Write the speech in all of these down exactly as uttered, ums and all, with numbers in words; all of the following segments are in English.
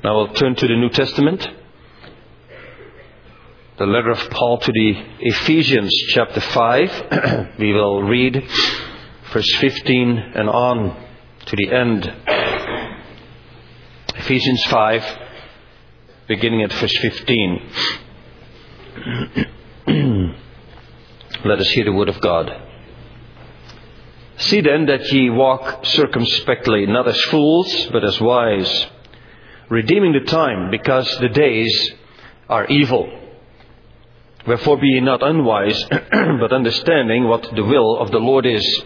Now we'll turn to the New Testament. The letter of Paul to the Ephesians, chapter five. We will read verse fifteen and on to the end. Ephesians five, beginning at verse fifteen. Let us hear the word of God. See then that ye walk circumspectly, not as fools, but as wise, redeeming the time, because the days are evil. Wherefore be ye not unwise, but understanding what the will of the Lord is.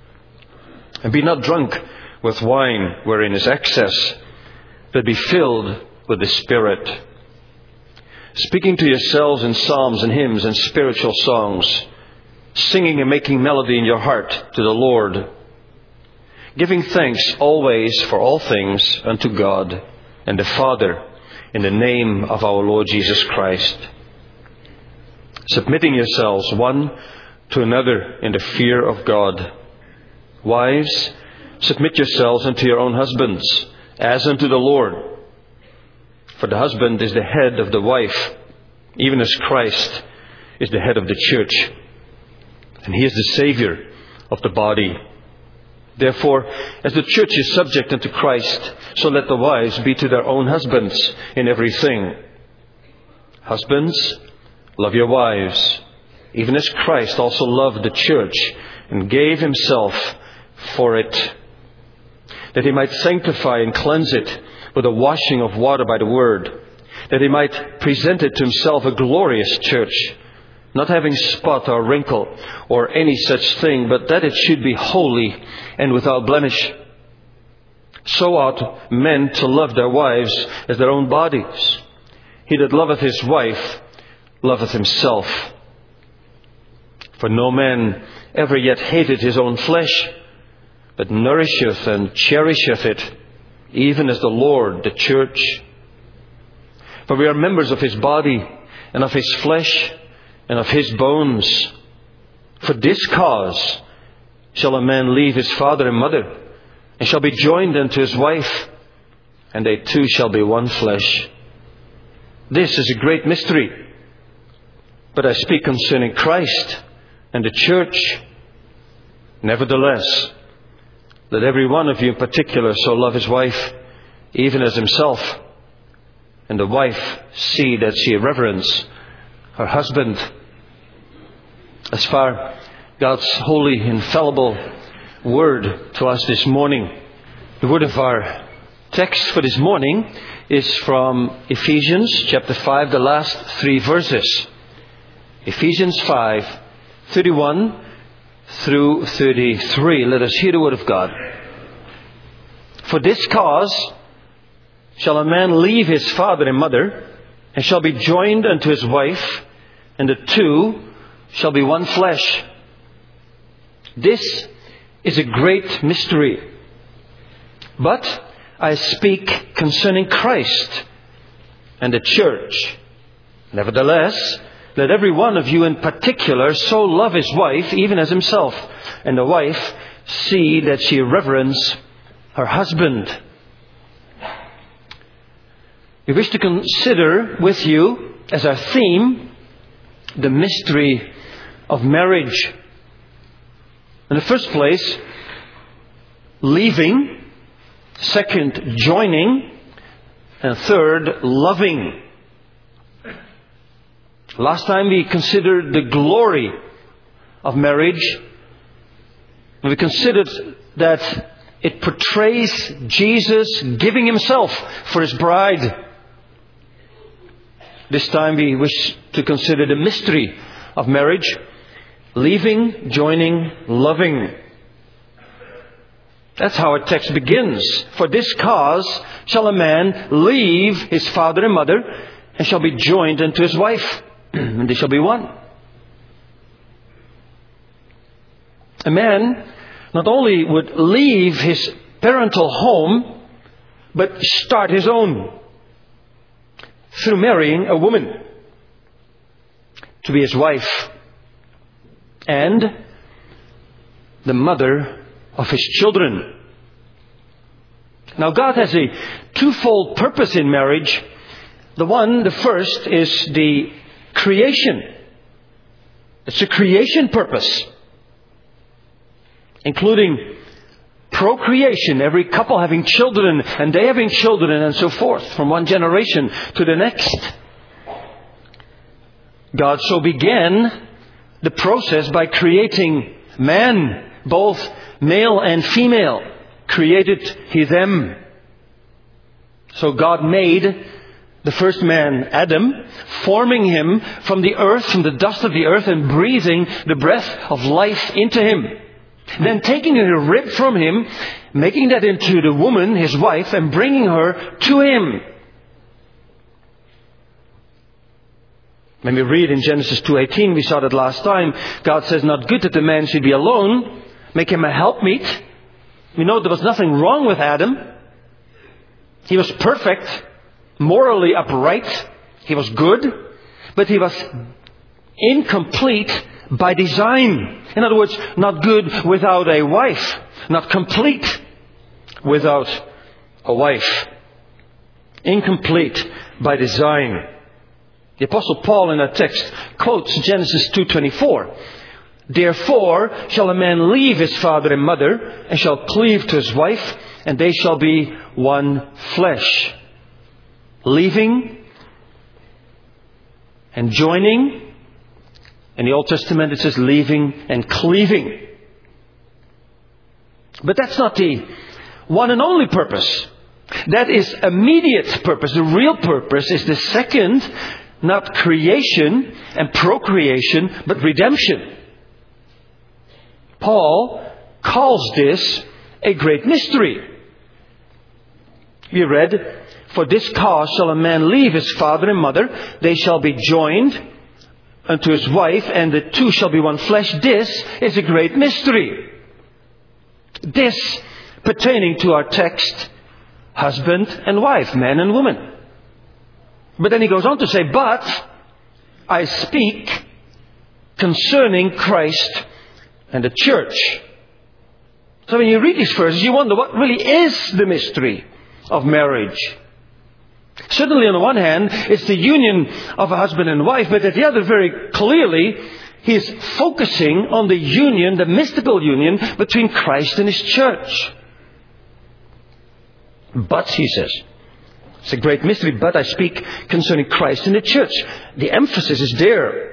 And be not drunk with wine, wherein is excess, but be filled with the Spirit, speaking to yourselves in psalms and hymns and spiritual songs, singing and making melody in your heart to the Lord, giving thanks always for all things unto God and the Father, in the name of our Lord Jesus Christ, submitting yourselves one to another in the fear of God. Wives, submit yourselves unto your own husbands, as unto the Lord. For the husband is the head of the wife, even as Christ is the head of the church, and he is the Savior of the body. Therefore, as the church is subject unto Christ, so let the wives be to their own husbands in everything. Husbands, love your wives, even as Christ also loved the church and gave himself for it, that he might sanctify and cleanse it with the washing of water by the word, that he might present it to himself a glorious church, not having spot or wrinkle or any such thing, but that it should be holy and without blemish. So ought men to love their wives as their own bodies. He that loveth his wife loveth himself. For no man ever yet hated his own flesh, but nourisheth and cherisheth it, even as the Lord the church. For we are members of his body, and of his flesh, and of his bones. For this cause shall a man leave his father and mother, and shall be joined unto his wife, and they two shall be one flesh. This is a great mystery, but I speak concerning Christ and the church. Nevertheless, let every one of you in particular so love his wife, even as himself, and the wife see that she reverence her husband. As far God's holy, infallible word to us this morning, the word of our text for this morning is from Ephesians chapter five, the last three verses. Ephesians five, thirty-one through thirty-three. Let us hear the word of God. For this cause shall a man leave his father and mother, and shall be joined unto his wife, and the two shall be one flesh. This is a great mystery. But I speak concerning Christ and the church. Nevertheless, let every one of you in particular so love his wife, even as himself, and the wife see that she reverence her husband. We wish to consider with you, as our theme, the mystery of marriage. In the first place, leaving. Second, joining. And third, loving. Last time we considered the glory of marriage. We considered that it portrays Jesus giving himself for his bride. This time we wish to consider the mystery of marriage. Leaving, joining, loving. That's how our text begins. For this cause shall a man leave his father and mother, and shall be joined unto his wife, and they shall be one. A man not only would leave his parental home, but start his own through marrying a woman to be his wife and the mother of his children. Now, God has a twofold purpose in marriage. The one, the first, is the creation. It's a creation purpose, including procreation, every couple having children, and they having children, and so forth, from one generation to the next. God so began the process by creating man, both male and female. Created He them. So God made the first man, Adam, forming him from the earth, from the dust of the earth, and breathing the breath of life into him. Then taking a rib from him, making that into the woman, his wife, and bringing her to him. When we read in Genesis two eighteen, we saw that last time, God says, not good that the man should be alone, make him a helpmeet. We know there was nothing wrong with Adam. He was perfect, morally upright. He was good, but he was incomplete by design. In other words, not good without a wife, not complete without a wife. Incomplete by design. The Apostle Paul in that text quotes Genesis two twenty-four. Therefore shall a man leave his father and mother, and shall cleave to his wife, and they shall be one flesh. Leaving and joining. In the Old Testament it says leaving and cleaving. But that's not the one and only purpose. That is immediate purpose. The real purpose is the second, not creation and procreation, but redemption. Paul calls this a great mystery. We read, for this cause shall a man leave his father and mother, they shall be joined unto his wife, and the two shall be one flesh. This is a great mystery. This pertaining to our text, husband and wife, man and woman. But then he goes on to say, but I speak concerning Christ and the church. So when you read these verses, you wonder what really is the mystery of marriage. Certainly on the one hand, it's the union of a husband and wife, but at the other, very clearly, he's focusing on the union, the mystical union between Christ and His church. But, he says, it's a great mystery, but I speak concerning Christ and the church. The emphasis is there.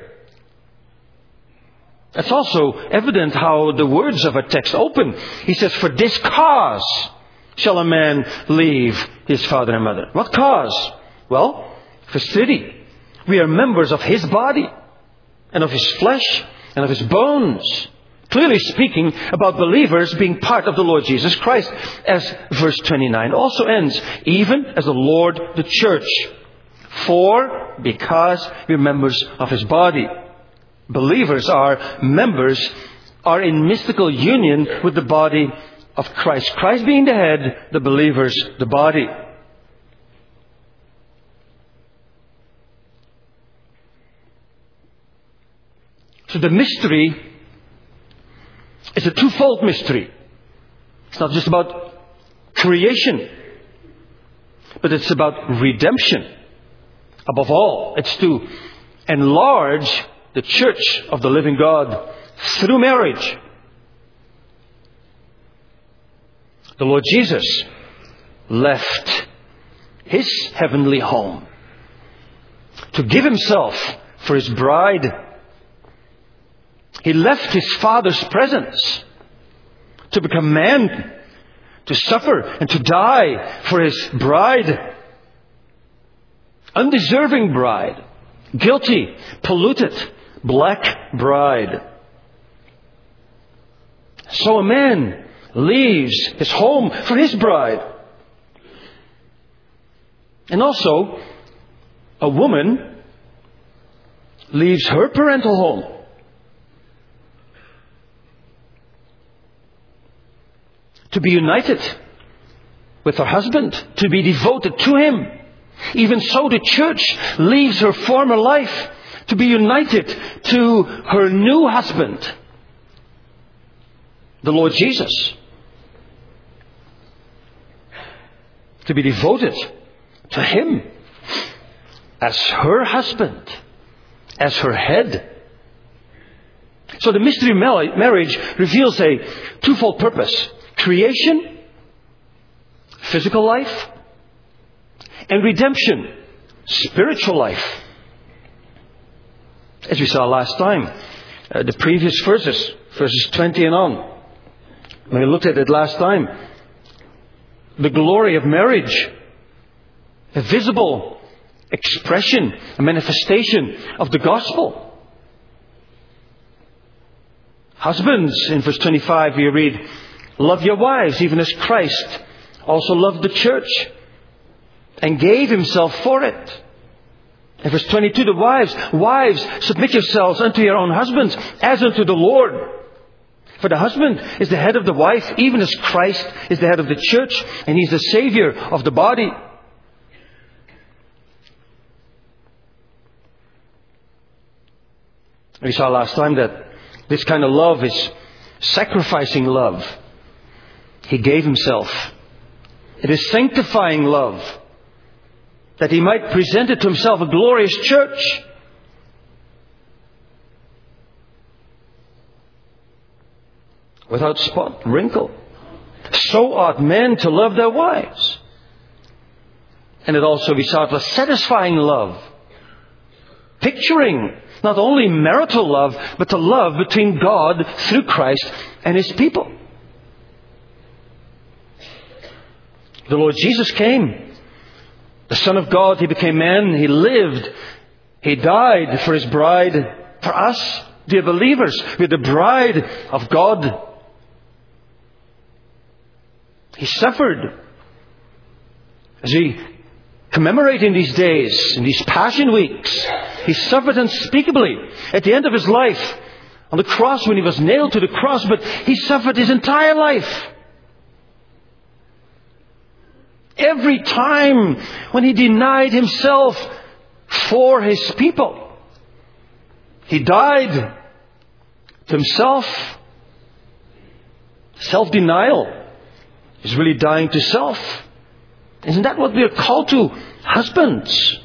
It's also evident how the words of a text open. He says, for this cause shall a man leave his father and mother. What cause? Well, verse thirty. We are members of His body, and of His flesh, and of His bones. Clearly speaking about believers being part of the Lord Jesus Christ. As verse twenty-nine also ends, even as the Lord the church. For, because we are members of His body. Believers are members, are in mystical union with the body of Christ. Christ being the head, the believers the body. So the mystery is a twofold mystery. It's not just about creation, but it's about redemption. Above all, it's to enlarge the church of the living God through marriage. The Lord Jesus left His heavenly home to give Himself for His bride. He left His Father's presence to become man, to suffer and to die for His bride. Undeserving bride. Guilty, polluted, black bride. So a man leaves his home for his bride. And also, a woman leaves her parental home to be united with her husband, to be devoted to him. Even so, the church leaves her former life to be united to her new husband, the Lord Jesus. to be devoted to Him as her husband, as her head. So the mystery of marriage reveals a twofold purpose: creation, physical life, and redemption, spiritual life. As we saw last time, uh, the previous verses, verses twenty and on, when we looked at it last time, the glory of marriage, a visible expression, a manifestation of the gospel. Husbands, in verse twenty-five we read, love your wives even as Christ also loved the church and gave Himself for it. In verse twenty-two, the wives, wives, submit yourselves unto your own husbands as unto the Lord. For the husband is the head of the wife, even as Christ is the head of the church, and He's the Savior of the body. We saw last time that this kind of love is sacrificing love. He gave Himself. It is sanctifying love, that He might present it to Himself a glorious church. Without spot, wrinkle. So ought men to love their wives. And it also, we saw, it was satisfying love. Picturing not only marital love, but the love between God through Christ and His people. The Lord Jesus came. The Son of God, He became man. He lived. He died for His bride. For us, dear believers, we're the bride of God. He suffered. As we commemorate in these days, in these Passion Weeks, He suffered unspeakably at the end of His life on the cross, when He was nailed to the cross, but He suffered His entire life. Every time when He denied Himself for His people, He died to Himself. Self-denial is really dying to self. Isn't that what we are called to, husbands?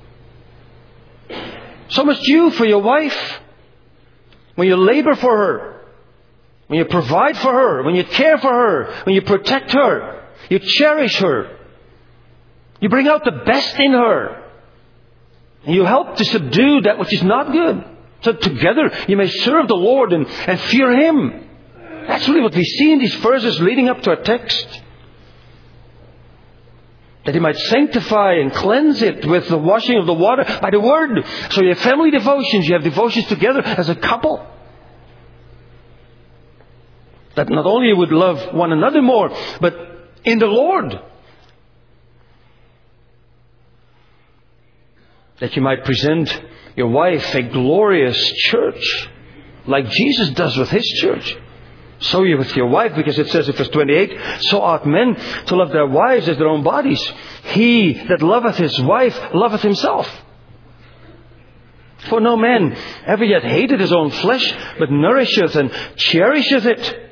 So must you for your wife. When you labor for her, when you provide for her, when you care for her, when you protect her, you cherish her, you bring out the best in her, and you help to subdue that which is not good, so together you may serve the Lord and, and fear Him. That's really what we see in these verses leading up to our text. That He might sanctify and cleanse it with the washing of the water by the Word. So you have family devotions, you have devotions together as a couple. That not only you would love one another more, but in the Lord. That you might present your wife a glorious church, like Jesus does with His church. So you with your wife, because it says in verse twenty-eight, so ought men to love their wives as their own bodies. He that loveth his wife loveth himself. For no man ever yet hated his own flesh, but nourisheth and cherisheth it,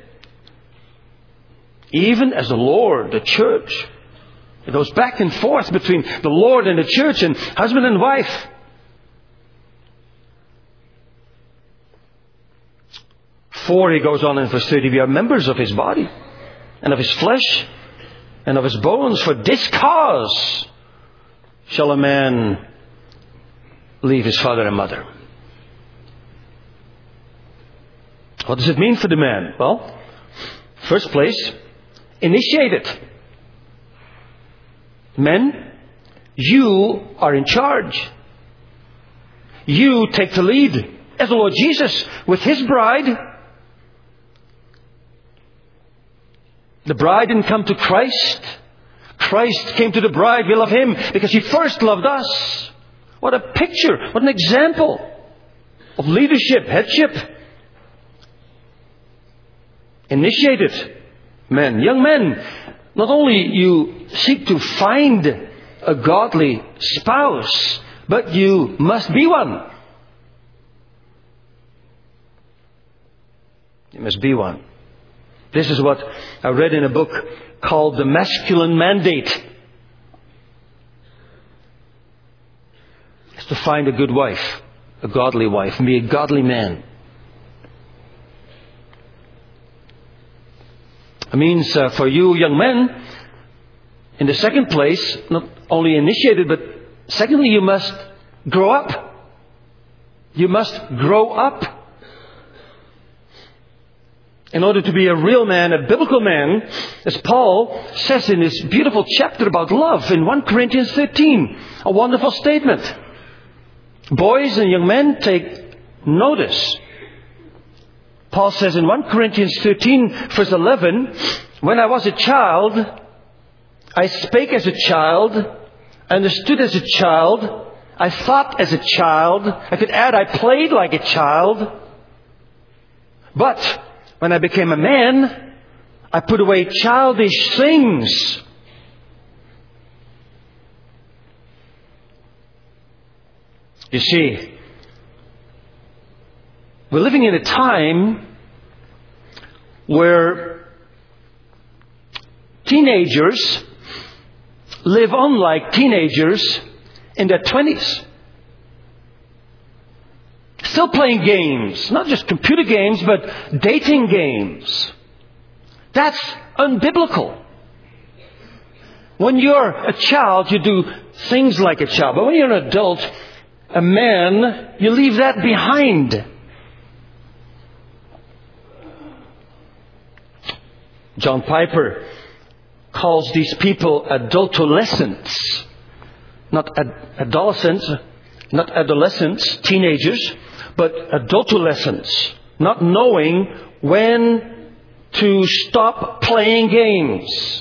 even as the Lord, the church. It goes back and forth between the Lord and the church, and husband and wife. For, he goes on in verse thirty, we are members of His body, and of His flesh, and of His bones. For this cause shall a man leave his father and mother. What does it mean for the man? Well, first place, initiate it. Men, you are in charge. You take the lead. As the Lord Jesus with His bride. The bride didn't come to Christ. Christ came to the bride. We love Him because He first loved us. What a picture. What an example of leadership, headship. Initiate it, men. Young men, not only you seek to find a godly spouse, but you must be one. You must be one. This is what I read in a book called The Masculine Mandate. to find a good wife, a godly wife, and be a godly man. It means uh, for you young men, in the second place, not only initiated, but secondly, you must grow up. You must grow up. In order to be a real man, a biblical man, as Paul says in this beautiful chapter about love in First Corinthians thirteen, a wonderful statement. Boys and young men, take notice. Paul says in First Corinthians thirteen, verse eleven, when I was a child, I spake as a child, understood as a child, I thought as a child, I could add, I played like a child. But when I became a man, I put away childish things. You see, we're living in a time where teenagers live on like teenagers in their twenties. Still playing games, not just computer games, but dating games. That's unbiblical. When you're a child, you do things like a child. But when you're an adult, a man, you leave that behind. John Piper calls these people adultolescents. Not ad- adolescents, not adolescents, teenagers, but adultolescents. Not knowing when to stop playing games.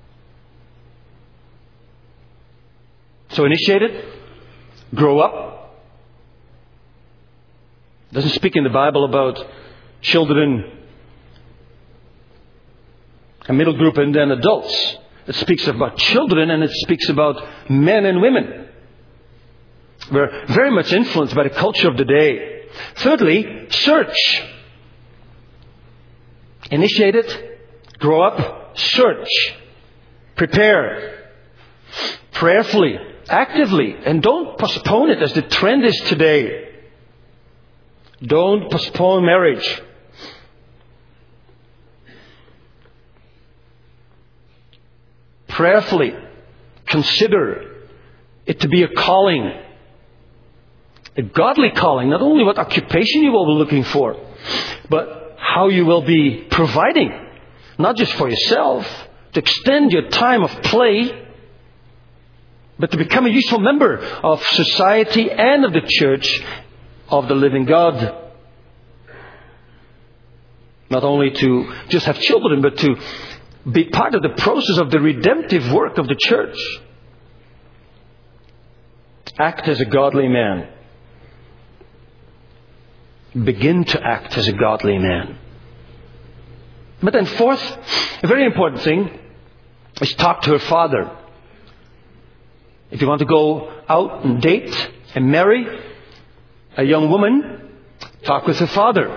So initiate it. Grow up. It doesn't speak in the Bible about children, a middle group, and then adults. It speaks about children, and it speaks about men and women. We're very much influenced by the culture of the day. Thirdly, search. Initiate it. Grow up. Search. Prepare. Prayerfully. Actively. And don't postpone it as the trend is today. Don't postpone marriage. Prayerfully consider it to be a calling. A godly calling. Not only what occupation you will be looking for, but how you will be providing. Not just for yourself, to extend your time of play, but to become a useful member of society and of the church of the living God. Not only to just have children, but to be part of the process of the redemptive work of the church. Act as a godly man. Begin to act as a godly man. But then fourth, a very important thing, is talk to her father. If you want to go out and date and marry a young woman, talk with her father.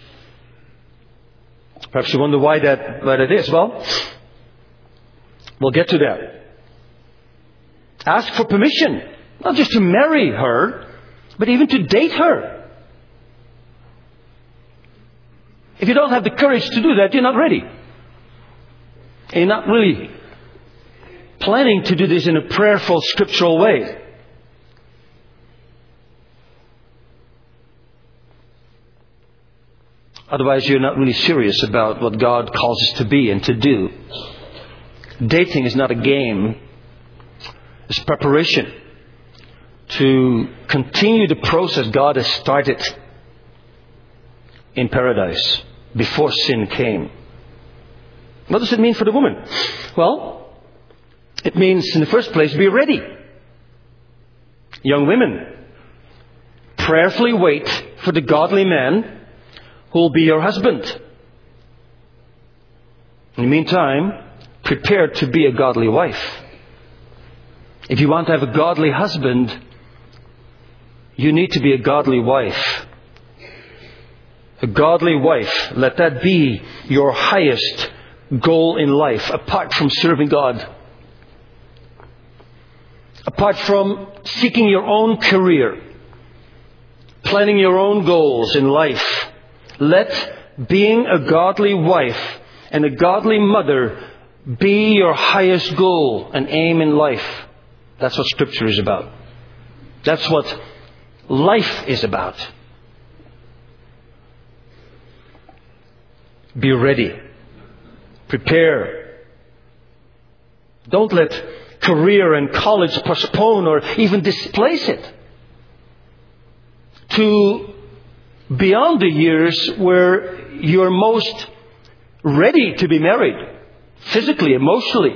Perhaps you wonder why that, why that is. Well, we'll get to that. Ask for permission, not just to marry her, but even to date her. If you don't have the courage to do that, you're not ready. And you're not really planning to do this in a prayerful, scriptural way. Otherwise, you're not really serious about what God calls us to be and to do. Dating is not a game. It's preparation to continue the process God has started in paradise before sin came. What does it mean for the woman? Well, it means, in the first place, be ready. Young women, prayerfully wait for the godly man who will be your husband. In the meantime, prepare to be a godly wife. If you want to have a godly husband, you need to be a godly wife. A godly wife, let that be your highest goal in life, apart from serving God. apart from seeking your own career, planning your own goals in life, let being a godly wife and a godly mother be your highest goal and aim in life. That's what Scripture is about. That's what life is about. Be ready. Prepare. Don't let career and college postpone or even displace it to beyond the years where you're most ready to be married, physically, emotionally.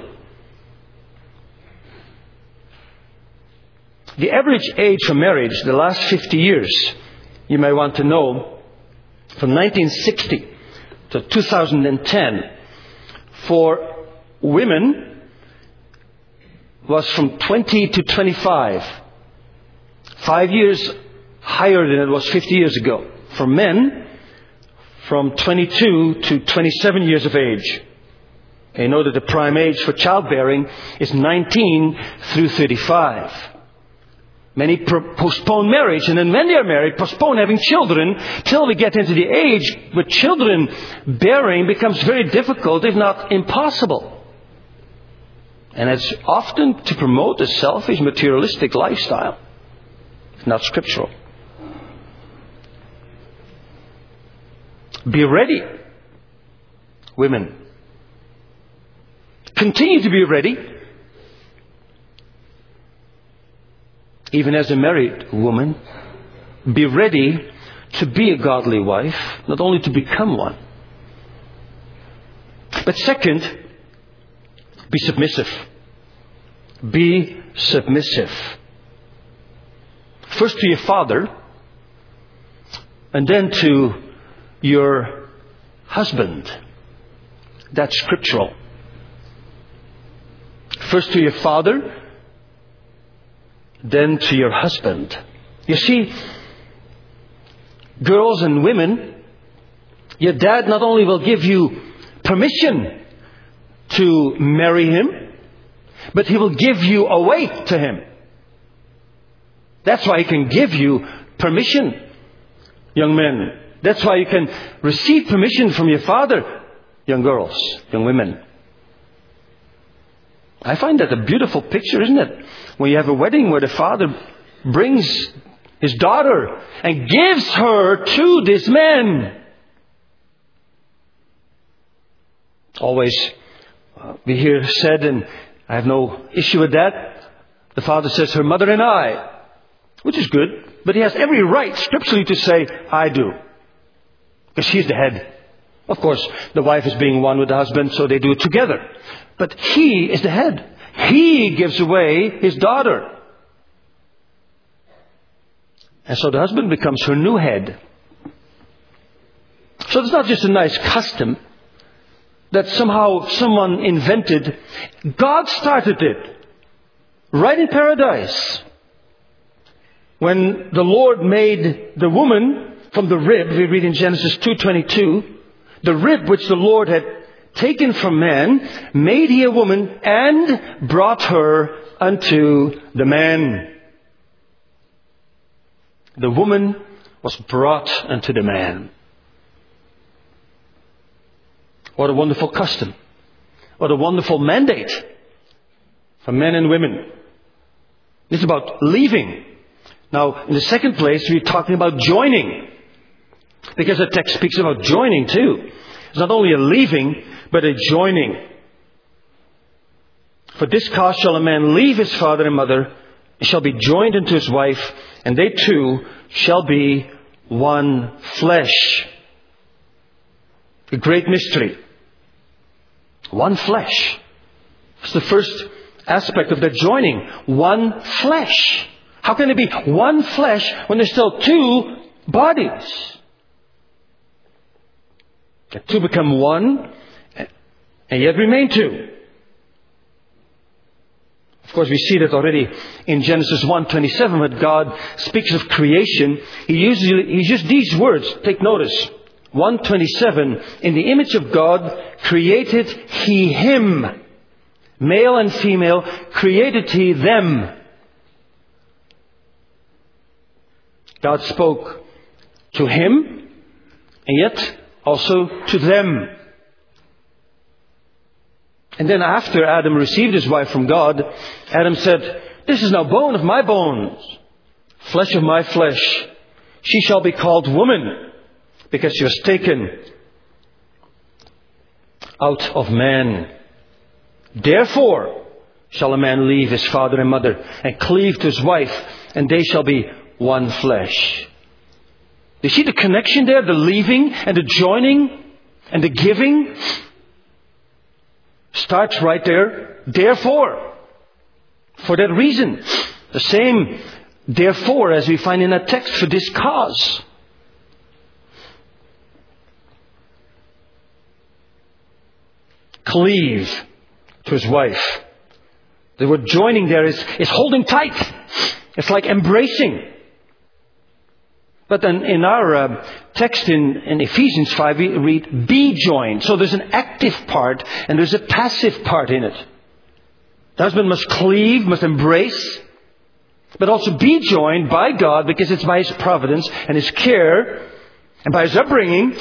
The average age for marriage, the last fifty years, you may want to know, from nineteen sixty to two thousand ten, for women was from twenty to twenty-five. Five years higher than it was fifty years ago. For men, from twenty-two to twenty-seven years of age. And you know that the prime age for childbearing is nineteen through thirty-five. Many pro- postpone marriage, and then when they are married, postpone having children till we get into the age where children bearing becomes very difficult, if not impossible. And it's often to promote a selfish, materialistic lifestyle. It's not scriptural. Be ready, women. Continue to be ready. Even as a married woman, be ready to be a godly wife, not only to become one. But second, be submissive. Be submissive. First to your father, and then to your husband. That's scriptural. First to your father, then to your husband. You see, girls and women, your dad not only will give you permission to marry him, but he will give you away to him. That's why he can give you permission, young men. That's why you can receive permission from your father, young girls, young women. I find that a beautiful picture, isn't it? When you have a wedding where the father brings his daughter and gives her to this man. Always uh, we hear said, and I have no issue with that, the father says, her mother and I, which is good, but he has every right scripturally to say, I do. Because he's the head. Of course, the wife is being one with the husband, so they do it together. But he is the head. He gives away his daughter. And so the husband becomes her new head. So it's not just a nice custom that somehow someone invented. God started it. Right in paradise. When the Lord made the woman from the rib, we read in Genesis two twenty-two, the rib which the Lord had taken from man, made he a woman and brought her unto the man. The woman was brought unto the man. What a wonderful custom. What a wonderful mandate for men and women. It's about leaving. Now, in the second place, we're talking about joining. Because the text speaks about joining too. It's not only a leaving, but a joining. For this cause shall a man leave his father and mother, and shall be joined unto his wife, and they two shall be one flesh. A great mystery. One flesh. It's the first aspect of that joining. One flesh. How can it be one flesh when there's still two bodies? The two become one, and yet remain two. Of course, we see that already in Genesis one twenty-seven, when God speaks of creation. He uses, he uses these words. Take notice. one twenty-seven, in the image of God created he him. Male and female created he them. God spoke to him, and yet also to them. And then after Adam received his wife from God, Adam said, "This is now bone of my bones, flesh of my flesh. She shall be called woman, because she was taken out of man. Therefore shall a man leave his father and mother, and cleave to his wife, and they shall be one flesh." You see the connection there, the leaving and the joining and the giving? Starts right there. Therefore. For that reason. The same therefore as we find in that text, for this cause. Cleave to his wife. The word joining there is, is holding tight. It's like embracing. But then in our uh, text in, in Ephesians five, we read be joined. So there's an active part and there's a passive part in it. The husband must cleave, must embrace, but also be joined by God, because it's by His providence and His care and by His upbringing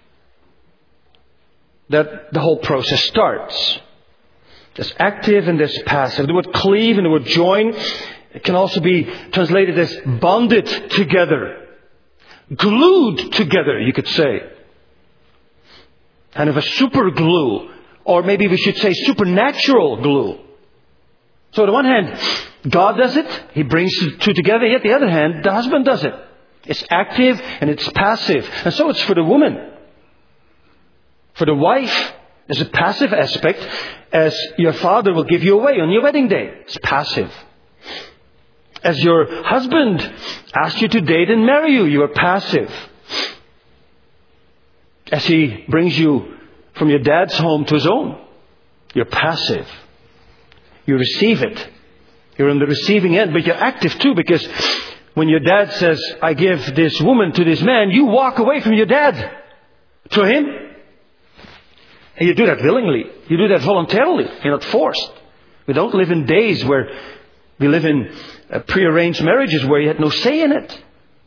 that the whole process starts. There's active and there's passive. The word cleave and the word join, it can also be translated as bonded together. Glued together, you could say. Kind of a super glue. Or maybe we should say supernatural glue. So on the one hand, God does it. He brings the two together. Yet the other hand, the husband does it. It's active and it's passive. And so it's for the woman. For the wife, there's a passive aspect, as your father will give you away on your wedding day. It's passive. As your husband asks you to date and marry you, you are passive. As he brings you from your dad's home to his own, you're passive. You receive it. You're on the receiving end, but you're active too, because when your dad says, "I give this woman to this man," you walk away from your dad to him. And you do that willingly. You do that voluntarily. You're not forced. We don't live in days where we live in uh, prearranged marriages where you had no say in it.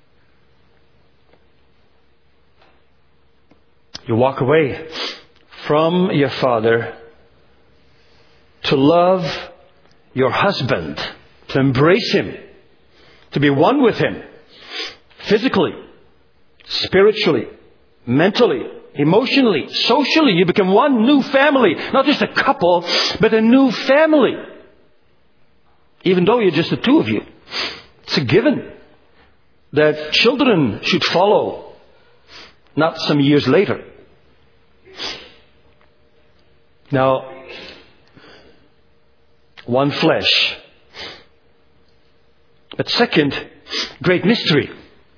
You walk away from your father to love your husband, to embrace him, to be one with him, physically, spiritually, mentally, emotionally, socially. You become one new family. Not just a couple, but a new family. Even though you're just the two of you. It's a given that children should follow, not some years later. Now, one flesh. But second, great mystery.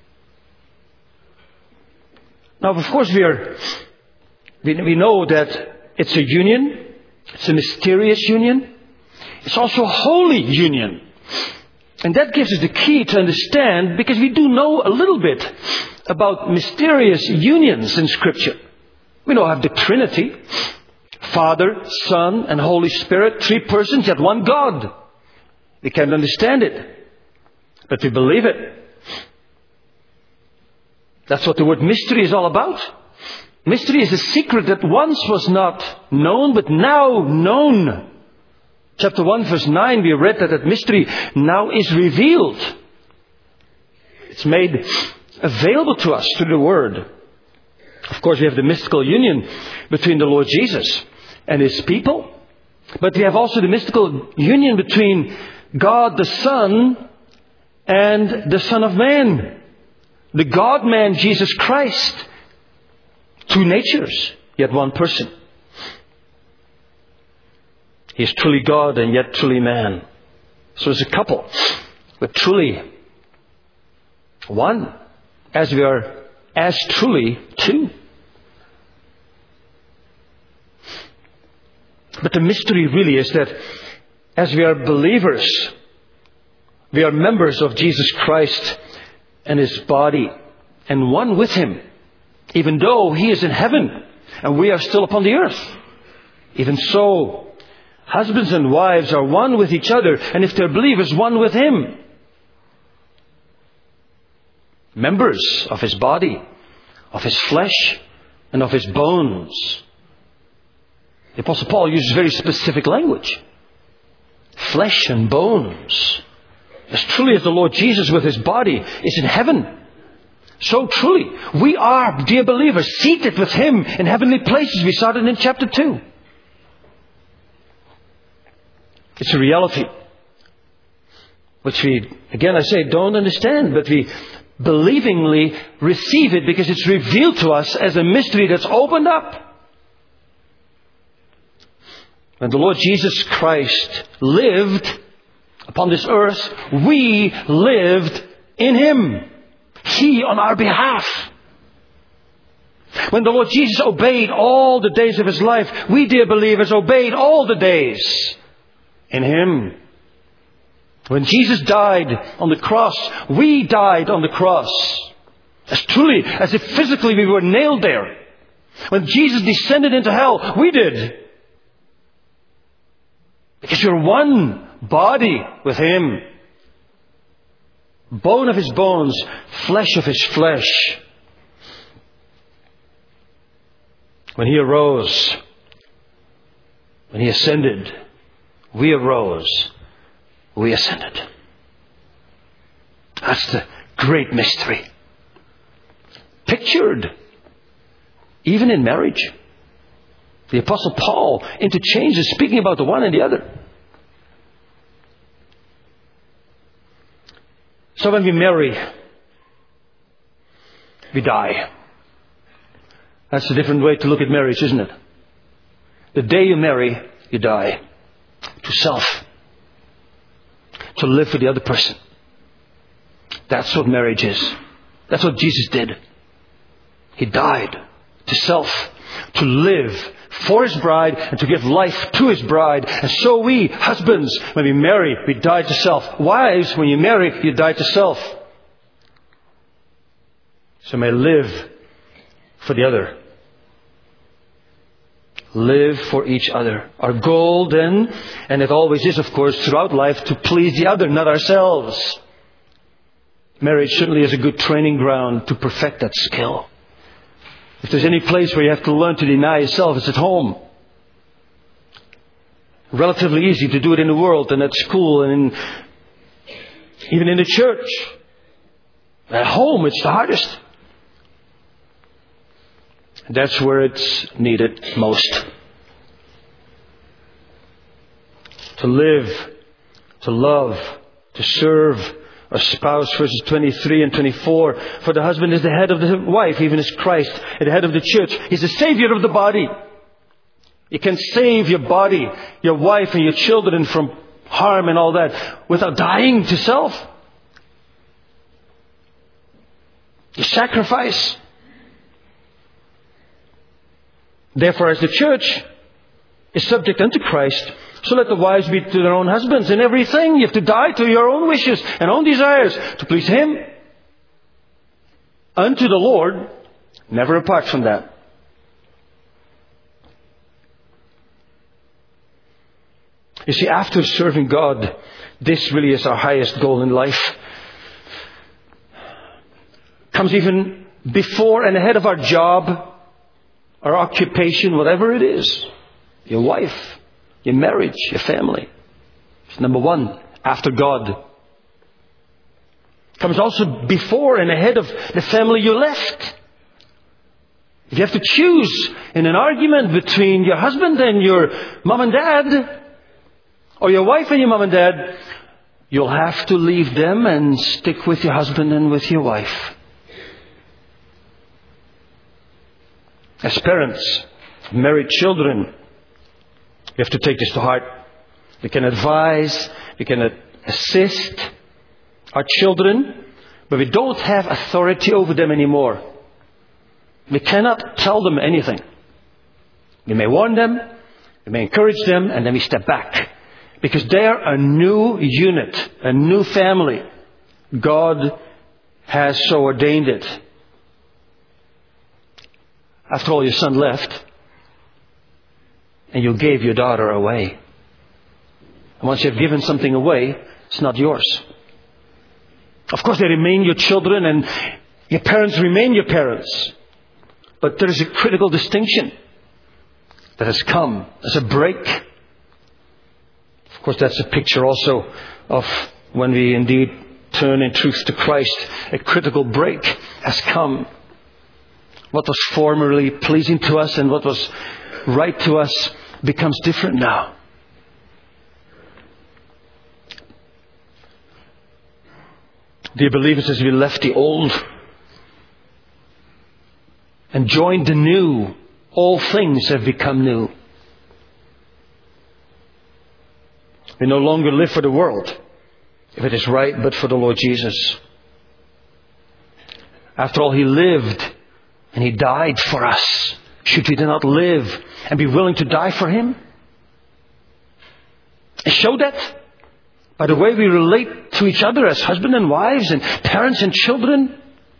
Now, of course, we are, we, we know that it's a union. It's a mysterious union. It's also a holy union. And that gives us the key to understand, because we do know a little bit about mysterious unions in Scripture. We know I have the Trinity. Father, Son, and Holy Spirit. Three persons, yet one God. We can't understand it, but we believe it. That's what the word mystery is all about. Mystery is a secret that once was not known, but now known. Chapter one, verse nine, we read that that mystery now is revealed. It's made available to us through the Word. Of course, we have the mystical union between the Lord Jesus and His people. But we have also the mystical union between God the Son and the Son of Man. The God-man, Jesus Christ. Two natures, yet one person. He is truly God and yet truly man. So it's a couple, but truly one, as we are as truly two. But the mystery really is that as we are believers, we are members of Jesus Christ and His body, and one with Him, even though He is in heaven and we are still upon the earth. Even so, husbands and wives are one with each other, and if they're believers, one with Him. members of his body, of his flesh, and of his bones. The Apostle Paul uses very specific language. Flesh and bones. As truly as the Lord Jesus with his body is in heaven, so truly we are, dear believers, seated with him in heavenly places. We saw it in chapter two. It's a reality which we, again I say, don't understand, but we believingly receive it because it's revealed to us as a mystery that's opened up. When the Lord Jesus Christ lived upon this earth, we lived in him. He on our behalf. When the Lord Jesus obeyed all the days of his life, we, dear believers, obeyed all the days in him. When Jesus died on the cross, we died on the cross. As truly as if physically we were nailed there. When Jesus descended into hell, we did. Because you're one body with him. Bone of his bones, flesh of his flesh. When he arose, when he ascended, we arose, we ascended. That's the great mystery. Pictured even in marriage. The Apostle Paul interchanges speaking about the one and the other. So when we marry, we die. That's a different way to look at marriage, isn't it? The day you marry, you die. To self. To live for the other person. That's what marriage is. That's what Jesus did. He died to self. To live for his bride and to give life to his bride. And so we, husbands, when we marry, we die to self. Wives, when you marry, you die to self. So may live for the other. Live for each other. Our goal then, and it always is of course throughout life, to please the other, not ourselves. Marriage certainly is a good training ground to perfect that skill. If there's any place where you have to learn to deny yourself, it's at home. Relatively easy to do it in the world and at school and in, even in the church. At home, it's the hardest. That's where it's needed most. To live, to love, to serve a spouse, verses twenty-three and twenty-four. For the husband is the head of the wife, even as Christ is the head of the church. He's the Savior of the body. You can save your body, your wife and your children from harm and all that without dying to self. You sacrifice. Therefore, as the church is subject unto Christ, so let the wives be to their own husbands in everything. You have to die to your own wishes and own desires to please him. Unto the Lord, never apart from that. You see, after serving God, this really is our highest goal in life. Comes even before and ahead of our job, our occupation, whatever it is. Your wife, your marriage, your family. It's number one, after God. Comes also before and ahead of the family you left. If you have to choose in an argument between your husband and your mom and dad, or your wife and your mom and dad, you'll have to leave them and stick with your husband and with your wife. As parents, married children, you have to take this to heart. We can advise, we can assist our children, but we don't have authority over them anymore. We cannot tell them anything. We may warn them, we may encourage them, and then we step back. Because they are a new unit, a new family. God has so ordained it. After all, your son left, and you gave your daughter away. And once you've given something away, it's not yours. Of course, they remain your children, and Your parents remain your parents. But there is a critical distinction that has come as a break. Of course, that's a picture also of when we indeed turn in truth to Christ. A critical break has come. What was formerly pleasing to us and what was right to us becomes different now. Dear believers, as we left the old and joined the new, all things have become new. We no longer live for the world, if it is right, but for the Lord Jesus. After all, He lived and He died for us. Should we then not live and be willing to die for Him? And show that by the way we relate to each other as husband and wives and parents and children.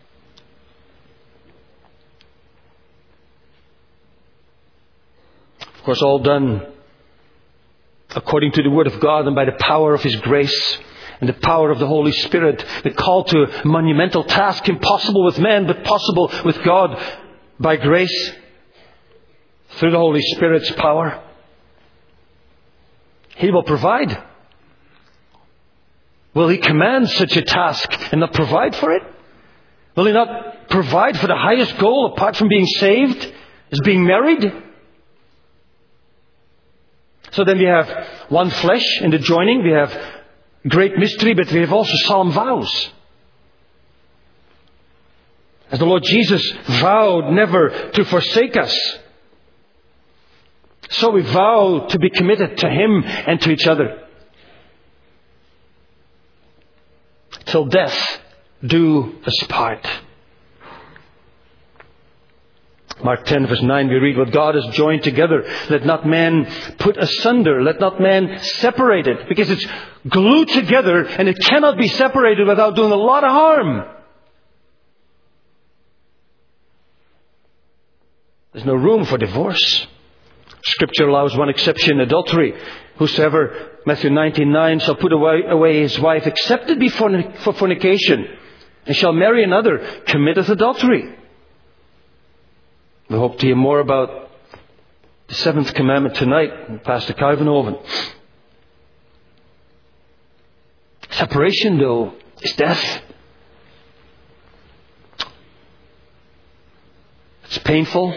Of course, all done according to the Word of God and by the power of His grace and the power of the Holy Spirit. The call to a monumental task, impossible with man, but possible with God by grace through the Holy Spirit's power. He will provide. Will He command such a task and not provide for it? Will He not provide for the highest goal apart from being saved, as being married? So then we have one flesh in the joining. We have great mystery, but we have also solemn vows. As the Lord Jesus vowed never to forsake us, so we vow to be committed to Him and to each other. Till death do us part. Mark ten verse nine, we read, what God has joined together, let not man put asunder, let not man separate it. Because it's glued together and it cannot be separated without doing a lot of harm. There's no room for divorce. Scripture allows one exception, adultery. Whosoever, Matthew nineteen nine, shall put away, away his wife, except it be for, for fornication, and shall marry another, committeth adultery. We hope to hear more about the seventh commandment tonight from Pastor Kuivenhoven. Separation, though, is death. It's painful.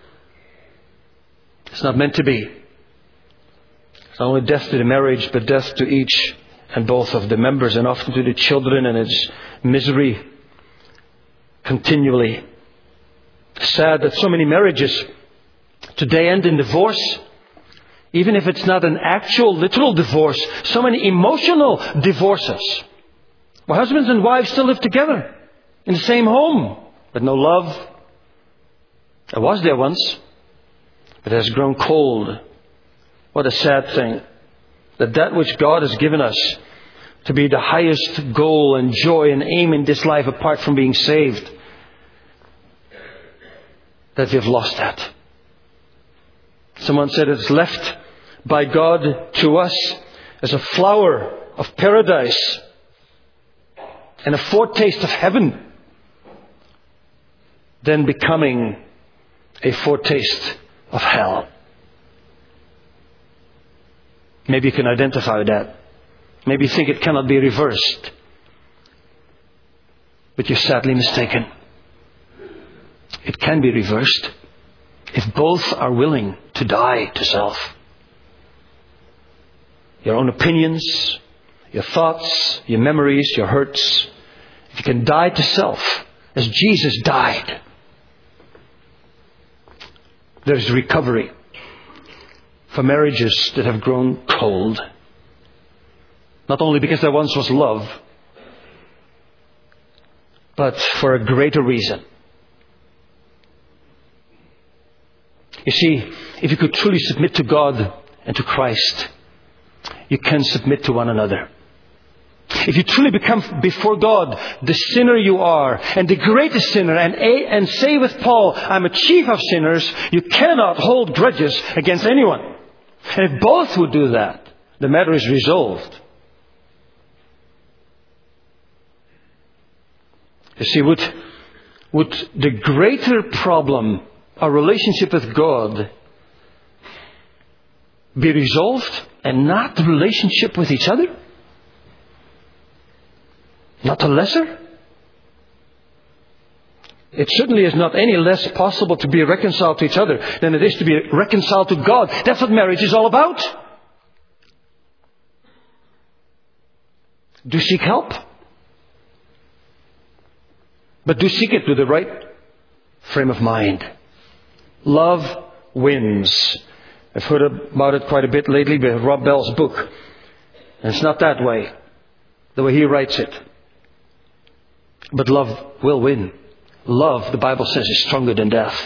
It's not meant to be. It's not only death to the marriage, but death to each and both of the members, and often to the children, and it's misery continually. Sad that so many marriages today end in divorce, even if it's not an actual literal divorce. So many emotional divorces, where husbands and wives still live together in the same home, but no love. It was there once, but it has grown cold. What a sad thing that that which God has given us to be the highest goal and joy and aim in this life apart from being saved, that we have lost that. Someone said it's left by God to us as a flower of paradise and a foretaste of heaven, then becoming a foretaste of hell. Maybe you can identify with that. Maybe you think it cannot be reversed. But you're sadly mistaken. It can be reversed if both are willing to die to self. Your own opinions, your thoughts, your memories, your hurts. If you can die to self as Jesus died, there's recovery for marriages that have grown cold. Not only because there once was love, but for a greater reason. You see, if you could truly submit to God and to Christ, you can submit to one another. If you truly become before God the sinner you are, and the greatest sinner, and, a, and say with Paul, I'm a chief of sinners, you cannot hold grudges against anyone. And if both would do that, the matter is resolved. You see, would would the greater problem, our relationship with God, be resolved and not the relationship with each other? Not the lesser? It certainly is not any less possible to be reconciled to each other than it is to be reconciled to God. That's what marriage is all about. Do seek help. But do seek it with the right frame of mind. Love wins. I've heard about it quite a bit lately with Rob Bell's book. And it's not that way, the way he writes it. But love will win. Love, the Bible says, is stronger than death.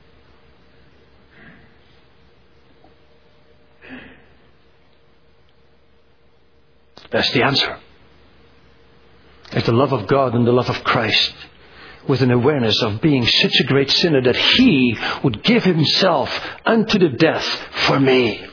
That's the answer. It's the love of God and the love of Christ, with an awareness of being such a great sinner that He would give Himself unto the death for me.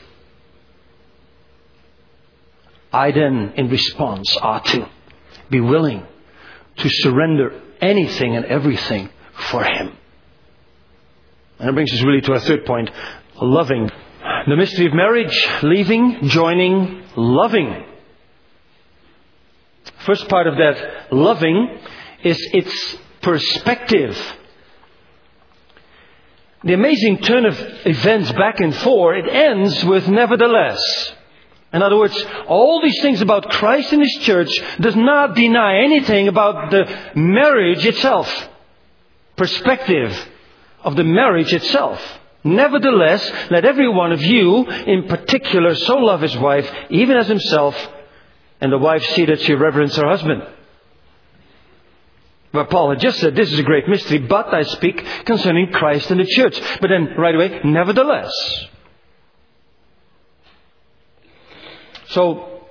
I then, in response, ought to be willing to surrender anything and everything for Him. And that brings us really to our third point, loving. The mystery of marriage, leaving, joining, loving. First part of that loving is its perspective. The amazing turn of events back and forth, it ends with nevertheless. In other words, all these things about Christ and His church does not deny anything about the marriage itself. Perspective of the marriage itself. Nevertheless, let every one of you in particular so love his wife, even as himself, and the wife see that she reverence her husband. But Paul had just said, this is a great mystery, but I speak concerning Christ and the church. But then, right away, nevertheless. So,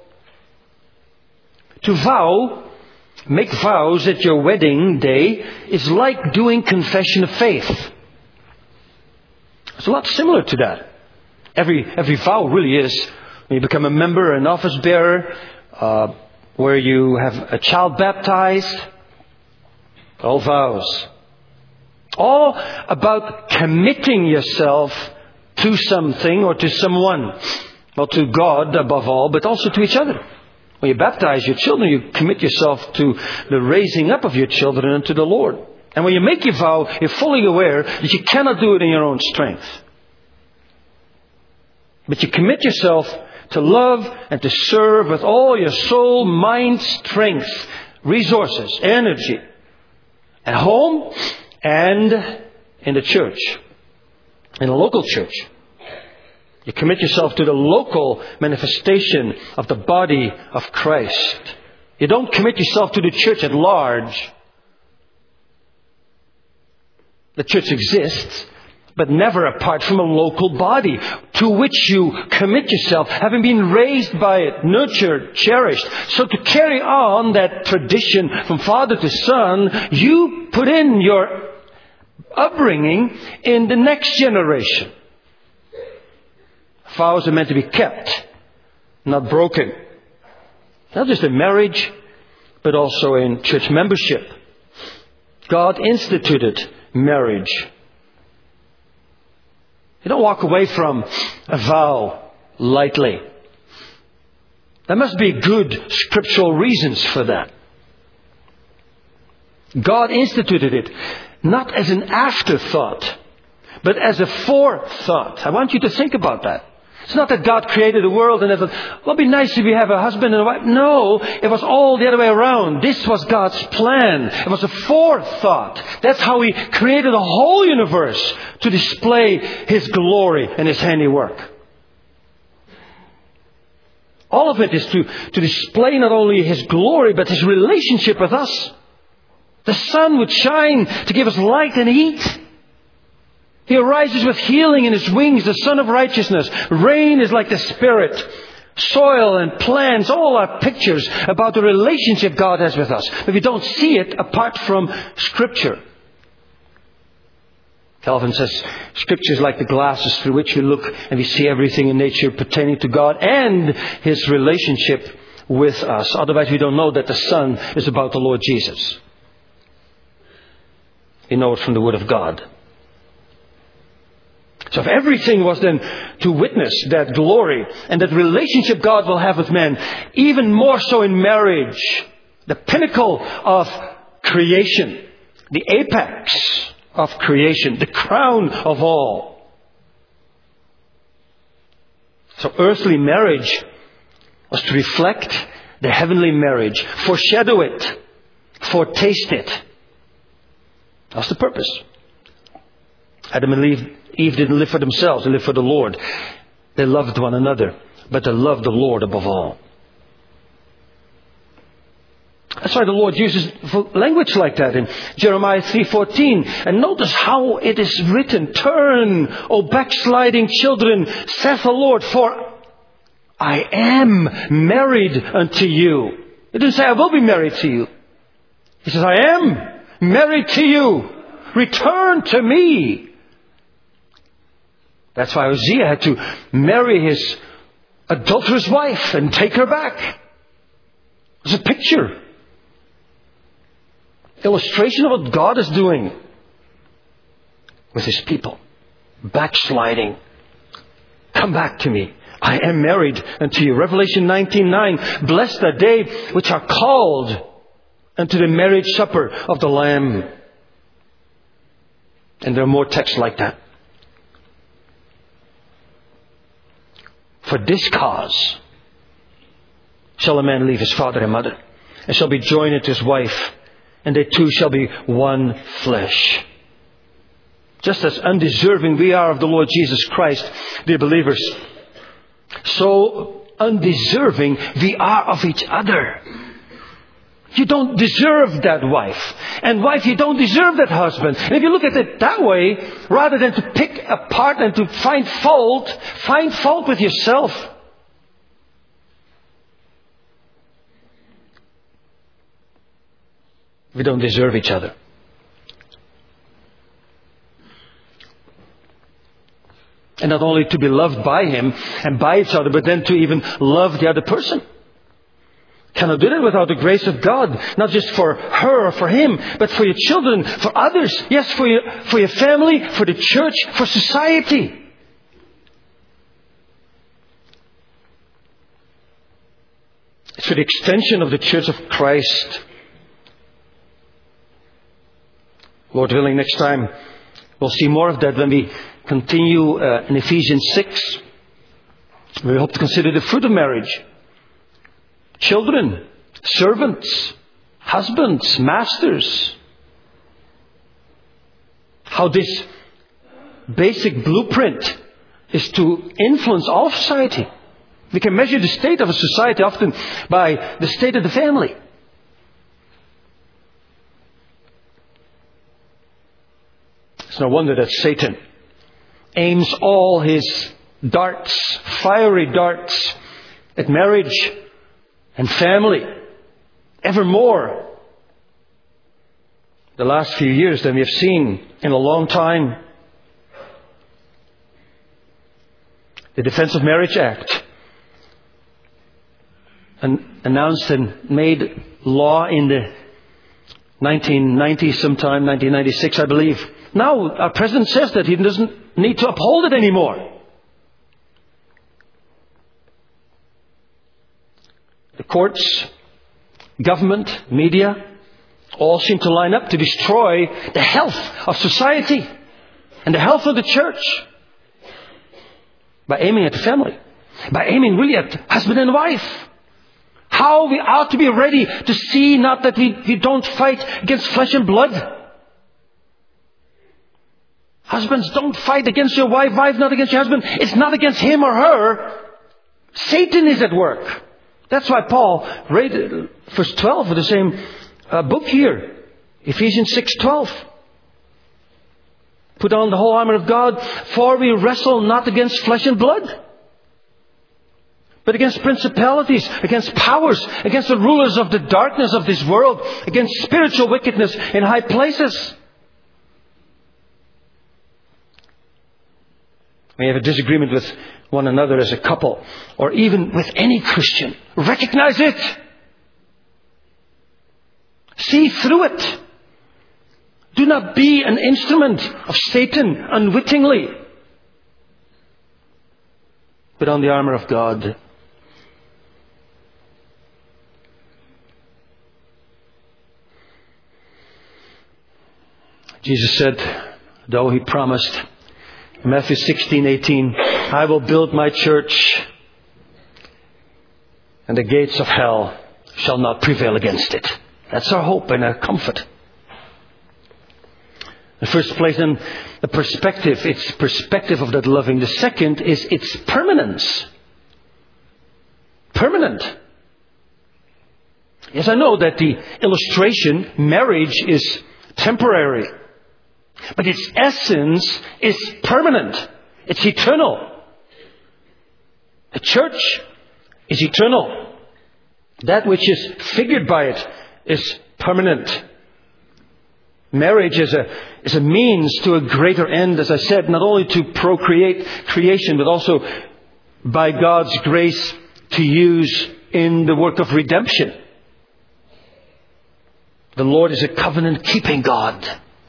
to vow, make vows at your wedding day is like doing confession of faith. It's a lot similar to that. Every every vow really is. When you become a member, an office bearer, uh, where you have a child baptized, all vows. All about committing yourself to something or to someone. Well, to God above all, but also to each other. When you baptize your children, you commit yourself to the raising up of your children and to the Lord. And when you make your vow, you're fully aware that you cannot do it in your own strength. But you commit yourself to love and to serve with all your soul, mind, strength, resources, energy, at home and in the church, in a local church. You commit yourself to the local manifestation of the body of Christ. You don't commit yourself to the church at large. The church exists, but never apart from a local body to which you commit yourself, having been raised by it, nurtured, cherished. So to carry on that tradition from father to son, you put in your upbringing in the next generation. Vows are meant to be kept, not broken. Not just in marriage, but also in church membership. God instituted marriage. You don't walk away from a vow lightly. There must be good scriptural reasons for that. God instituted it not as an afterthought, but as a forethought. I want you to think about that. It's not that God created the world and thought, well, it'd be nice if we have a husband and a wife. No, it was all the other way around. This was God's plan. It was a forethought. That's how He created the whole universe, to display His glory and His handiwork. All of it is to, to display not only His glory, but His relationship with us. The sun would shine to give us light and heat. He arises with healing in His wings, the Son of Righteousness. Rain is like the Spirit. Soil and plants, all are pictures about the relationship God has with us. But we don't see it apart from Scripture. Calvin says, Scripture is like the glasses through which we look and we see everything in nature pertaining to God and His relationship with us. Otherwise we don't know that the sun is about the Lord Jesus. You know it from the Word of God. So if everything was then to witness that glory and that relationship God will have with men, even more so in marriage, the pinnacle of creation, the apex of creation, the crown of all. So earthly marriage was to reflect the heavenly marriage, foreshadow it, foretaste it. That's the purpose. Adam and Eve, Eve didn't live for themselves, they lived for the Lord. They loved one another, but they loved the Lord above all. That's why the Lord uses language like that in Jeremiah three fourteen. And notice how it is written. Turn, O backsliding children, saith the Lord, for I am married unto you. It didn't say I will be married to you. He says I am married to you. Return to me. That's why Hosea had to marry his adulterous wife and take her back. It's a picture. Illustration of what God is doing with His people. Backsliding. Come back to me. I am married unto you. Revelation nineteen nine. Blessed are they which are called unto the marriage supper of the Lamb. And there are more texts like that. For this cause shall a man leave his father and mother, and shall be joined unto his wife, and they two shall be one flesh. Just as undeserving we are of the Lord Jesus Christ, dear believers, so undeserving we are of each other. You don't deserve that wife. And wife, you don't deserve that husband. And if you look at it that way, rather than to pick apart and to find fault, find fault with yourself. We don't deserve each other. And not only to be loved by Him and by each other, but then to even love the other person. Cannot do that without the grace of God. Not just for her or for him, but for your children, for others. Yes, for your, for your family, for the church, for society. It's for the extension of the Church of Christ. Lord willing, next time we'll see more of that when we continue uh, in Ephesians six. We hope to consider the fruit of marriage. Children, servants, husbands, masters. How this basic blueprint is to influence all society. We can measure the state of a society often by the state of the family. It's no wonder that Satan aims all his darts, fiery darts, at marriage and family, evermore. The last few years than we have seen in a long time. The Defense of Marriage Act, an, announced and made law in the nineteen nineties, sometime nineteen ninety-six, I believe. Now our president says that he doesn't need to uphold it anymore. The courts, government, media, all seem to line up to destroy the health of society and the health of the church by aiming at the family, by aiming really at husband and wife. How we ought to be ready to see not that we, we don't fight against flesh and blood. Husbands, don't fight against your wife, wife not against your husband. It's not against him or her. Satan is at work. That's why Paul read verse twelve of the same uh, book here. Ephesians six twelve. Put on the whole armor of God, for we wrestle not against flesh and blood, but against principalities, against powers, against the rulers of the darkness of this world, against spiritual wickedness in high places. We have a disagreement with one another as a couple, or even with any Christian. Recognize it. See through it. Do not be an instrument of Satan unwittingly. Put on the armor of God. Jesus said, though He promised, Matthew sixteen eighteen, I will build my church, and the gates of hell shall not prevail against it. That's our hope and our comfort. The first place, then, the perspective, its perspective of that loving. The second is its permanence. Permanent. Yes, I know that the illustration, marriage, is temporary. But its essence is permanent. It's eternal. The church is eternal. That which is figured by it is permanent. Marriage is a, is a means to a greater end, as I said, not only to procreate creation, but also by God's grace to use in the work of redemption. The Lord is a covenant-keeping God.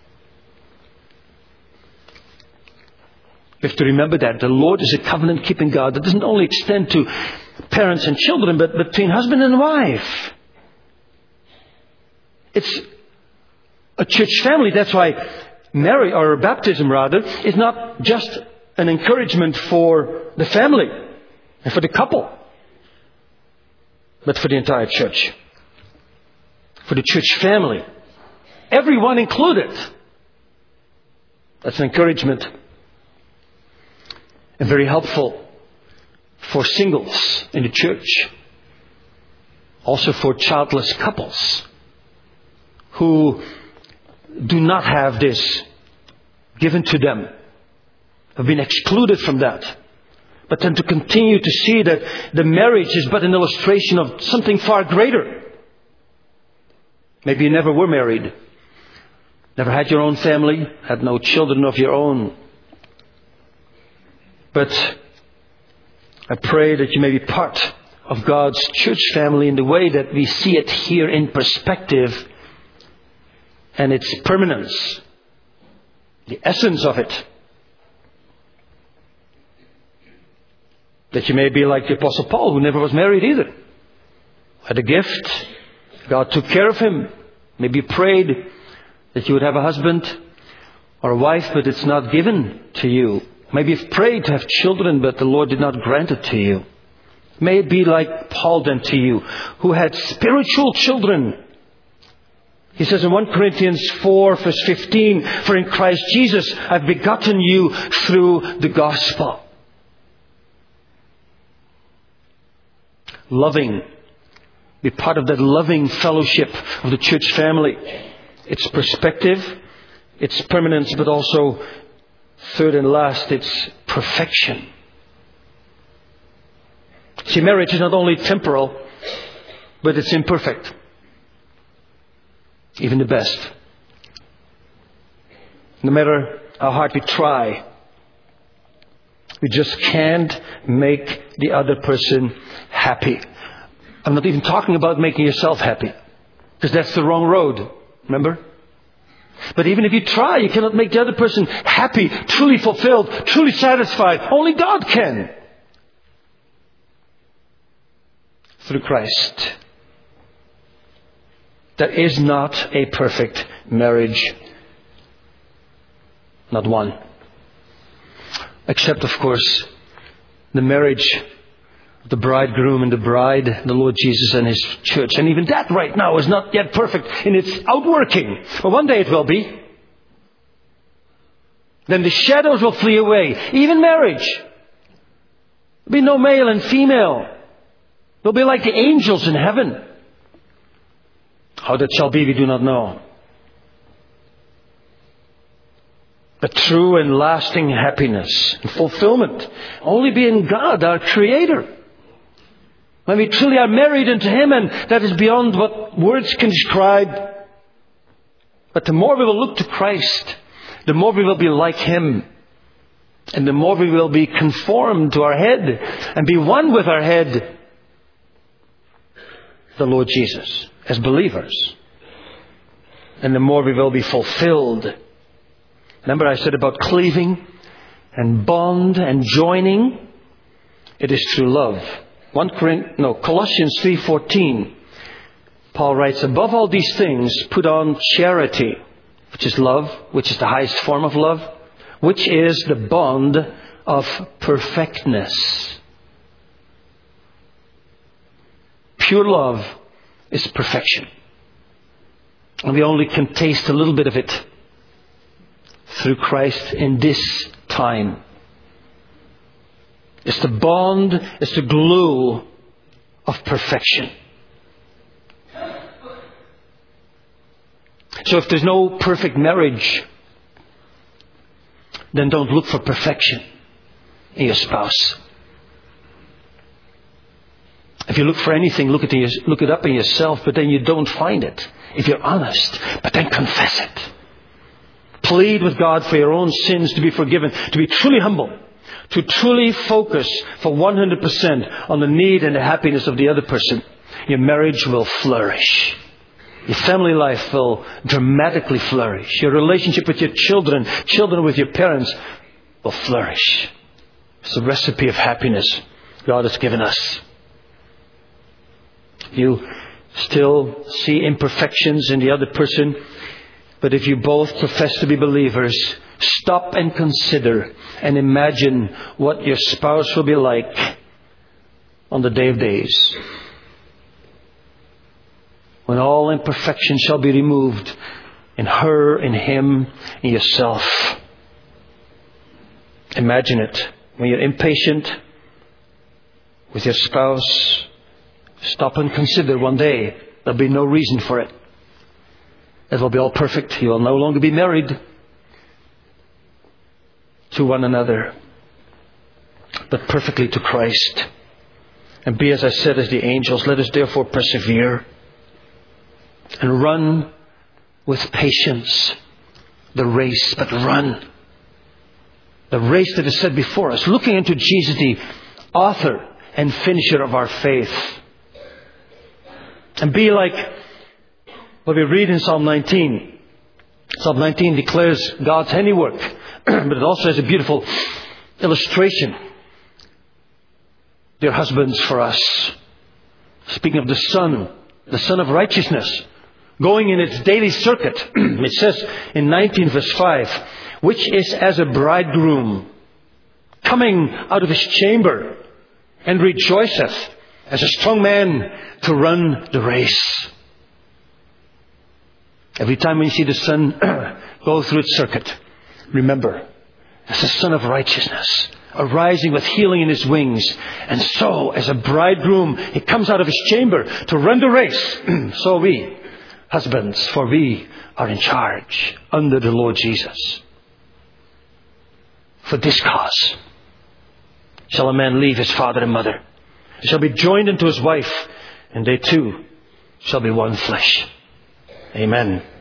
We have to remember that. The Lord is a covenant-keeping God that doesn't only extend to parents and children, but between husband and wife. It's a church family. That's why marriage, or baptism rather, is not just an encouragement for the family and for the couple, but for the entire church. For the church family. Everyone included. That's an encouragement. And very helpful for singles in the church. Also for childless couples who do not have this given to them, have been excluded from that. But then to continue to see that the marriage is but an illustration of something far greater. Maybe you never were married, never had your own family, had no children of your own. But I pray that you may be part of God's church family in the way that we see it here in perspective and its permanence, the essence of it. That you may be like the Apostle Paul, who never was married either. Had a gift. God took care of him. Maybe you prayed that you would have a husband or a wife, but it's not given to you. Maybe you've prayed to have children, but the Lord did not grant it to you. May it be like Paul then to you, who had spiritual children. He says in First Corinthians four, verse fifteen, for in Christ Jesus I've begotten you through the gospel. Loving. Be part of that loving fellowship of the church family. Its perspective, its permanence, but also, third and last, its perfection. See, marriage is not only temporal, but it's imperfect. Even the best. No matter how hard we try, we just can't make the other person happy. I'm not even talking about making yourself happy, because that's the wrong road. Remember? But even if you try, you cannot make the other person happy, truly fulfilled, truly satisfied. Only God can. Through Christ. There is not a perfect marriage. Not one. Except, of course, the marriage of the bridegroom and the bride, the Lord Jesus and His church. And even that right now is not yet perfect in its outworking. But one day it will be. Then the shadows will flee away. Even marriage. There'll be no male and female. They'll be like the angels in heaven. How that shall be, we do not know. But true and lasting happiness and fulfillment only be in God, our Creator. When we truly are married unto Him, and that is beyond what words can describe. But the more we will look to Christ, the more we will be like Him. And the more we will be conformed to our head and be one with our head, the Lord Jesus, as believers. and the more we will be fulfilled. Remember I said about cleaving and bond and joining? It is through love. One Corinthians, no, Colossians three fourteen. Paul writes, above all these things, put on charity, which is love, which is the highest form of love, which is the bond of perfectness. Pure love is perfection. And we only can taste a little bit of it through Christ in this time. It's the bond, it's the glue of perfection. So if there's no perfect marriage, then don't look for perfection in your spouse. If you look for anything, look it, in your, look it up in yourself, but then you don't find it. If you're honest, but then confess it. Plead with God for your own sins to be forgiven, to be truly humble, to truly focus for one hundred percent on the need and the happiness of the other person. Your marriage will flourish. Your family life will dramatically flourish. Your relationship with your children, children with your parents will flourish. It's a recipe of happiness God has given us. You still see imperfections in the other person, but if you both profess to be believers, stop and consider and imagine what your spouse will be like on the day of days, when all imperfection shall be removed in her, in him, in yourself. Imagine it. When you're impatient with your spouse, stop and consider one day. There'll be no reason for it. It will be all perfect. You will no longer be married to one another, but perfectly to Christ. And be, as I said, as the angels. Let us therefore persevere and run with patience the race, but run the race that is set before us, looking into Jesus, the author and finisher of our faith. And be like what we read in Psalm nineteen. Psalm nineteen declares God's handiwork, but it also has a beautiful illustration. Dear husbands, for us, speaking of the sun, the sun of righteousness, going in its daily circuit, it says in nineteen verse five, which is as a bridegroom coming out of his chamber and rejoiceth as a strong man to run the race. Every time when you see the sun go through its circuit, remember, as the Son of righteousness, arising with healing in his wings. And so, as a bridegroom, he comes out of his chamber to run the race. So we, husbands, for we are in charge under the Lord Jesus. For this cause shall a man leave his father and mother, and shall be joined unto his wife, and they two shall be one flesh. Amen.